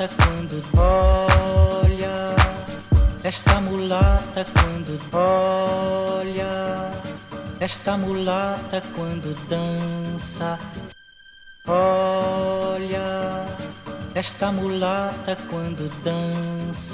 mulata quando olha, esta mulata quando olha, esta mulata quando dança, olha, esta mulata quando dança.